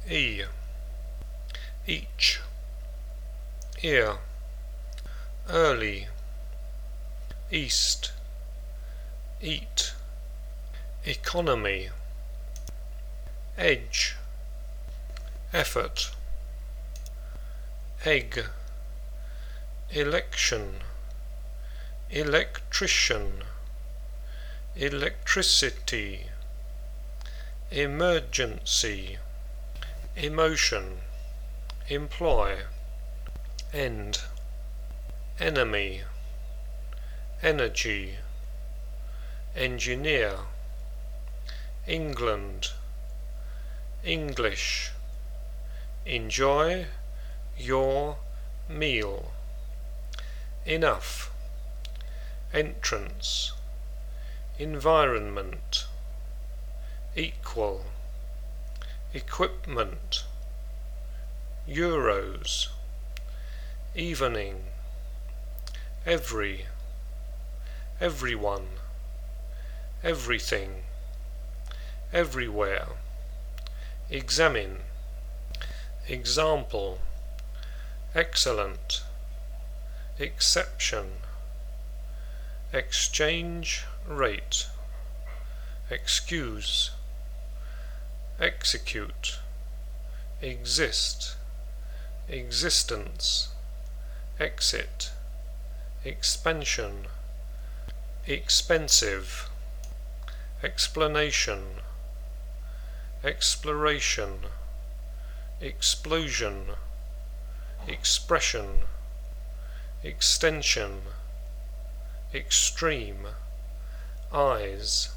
E, each, ear, early, east, eat, economy, edge, effort, egg, election, electrician, electricity, emergency, emotion, employ, end, enemy, energy, engineer, England, English, enjoy your meal, enough, entrance, environment, equal, equipment, euros, evening, every, everyone, everything, everywhere, examine, example, excellent, exception, exchange rate, excuse, execute, exist, existence, exit, expansion, expensive, explanation, exploration, explosion, expression, extension, extreme, eyes,